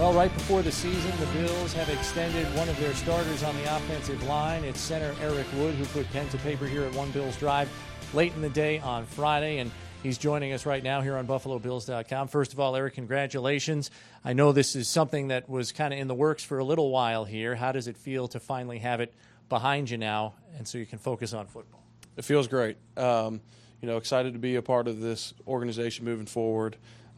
Well, right before the season, the Bills have extended one of their starters on the offensive line. It's center Eric Wood, who put pen to paper here at One Bills Drive late in the day on Friday, and he's joining us right now here on BuffaloBills.com. First of all, Eric, congratulations. I know this is something that was kind of in the works for a little while here. How does it feel to finally have it behind you now and so you can focus on football? It feels great. Excited to be a part of this organization moving forward.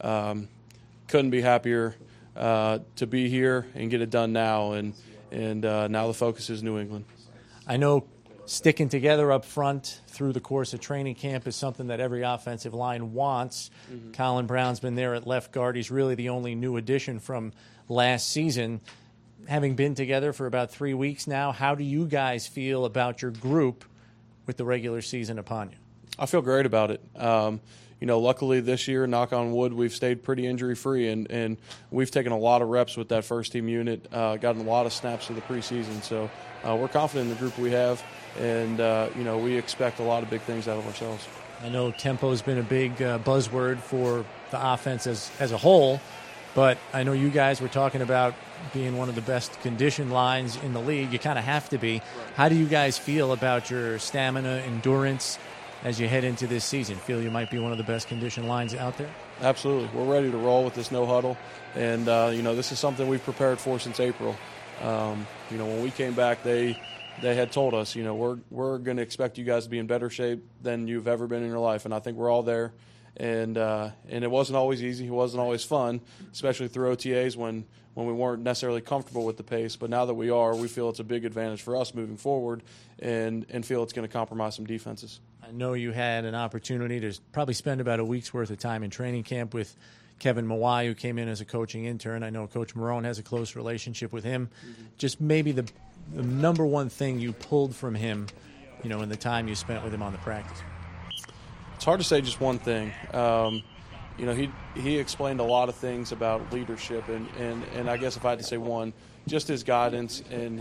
Couldn't be happier to be here and get it done now, and now the focus is New England. I know sticking together up front through the course of training camp is something that every offensive line wants. Mm-hmm. Colin Brown's been there at left guard. He's really the only new addition from last season. Having been together for about 3 weeks now, how do you guys feel about your group with the regular season upon you? I feel great about it. Luckily this year, knock on wood, we've stayed pretty injury-free, and we've taken a lot of reps with that first-team unit, gotten a lot of snaps through the preseason. So we're confident in the group we have, and, we expect a lot of big things out of ourselves. I know tempo has been a big buzzword for the offense as a whole, but I know you guys were talking about being one of the best conditioned lines in the league. You kind of have to be. Right. How do you guys feel about your stamina, endurance, as you head into this season? Feel you might be one of the best conditioned lines out there? Absolutely. We're ready to roll with this no huddle. And, this is something we've prepared for since April. When we came back, they had told us, we're going to expect you guys to be in better shape than you've ever been in your life. And I think we're all there. And it wasn't always easy. It wasn't always fun, especially through OTAs when we weren't necessarily comfortable with the pace. But now that we are, we feel it's a big advantage for us moving forward and feel it's going to compromise some defenses. I know you had an opportunity to probably spend about a week's worth of time in training camp with Kevin Mawai, who came in as a coaching intern. I know Coach Marone has a close relationship with him. Mm-hmm. Just maybe the number one thing you pulled from him, in the time you spent with him on the practice. It's hard to say just one thing. He explained a lot of things about leadership, and I guess if I had to say one, just his guidance and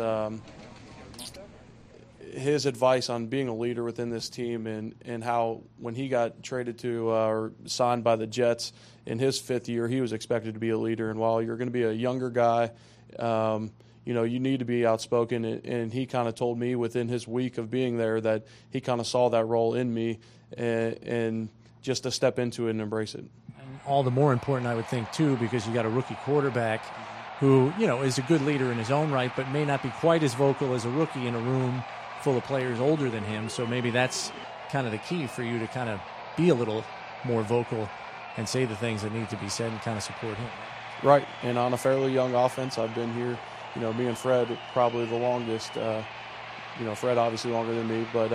his advice on being a leader within this team, and how when he got traded to or signed by the Jets in his fifth year, he was expected to be a leader. And while you're going to be a younger guy, you need to be outspoken. And he kind of told me within his week of being there that he kind of saw that role in me, and just to step into it and embrace it. And all the more important, I would think, too, because you got a rookie quarterback who, is a good leader in his own right, but may not be quite as vocal as a rookie in a room full of players older than him. So maybe that's kind of the key for you to kind of be a little more vocal and say the things that need to be said and kind of support him. Right. And on a fairly young offense, I've been here, me and Fred probably the longest. Fred obviously longer than me, but,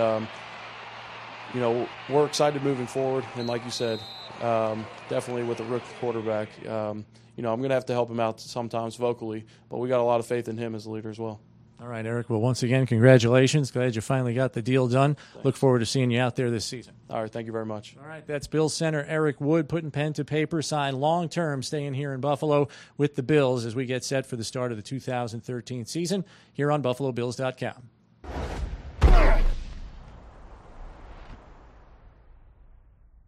we're excited moving forward. And like you said, definitely with a rookie quarterback, I'm going to have to help him out sometimes vocally, but we got a lot of faith in him as a leader as well. All right, Eric. Well, once again, congratulations. Glad you finally got the deal done. Look forward to seeing you out there this season. All right, thank you very much. All right, that's Bills center Eric Wood putting pen to paper, signed long-term, staying here in Buffalo with the Bills as we get set for the start of the 2013 season here on BuffaloBills.com.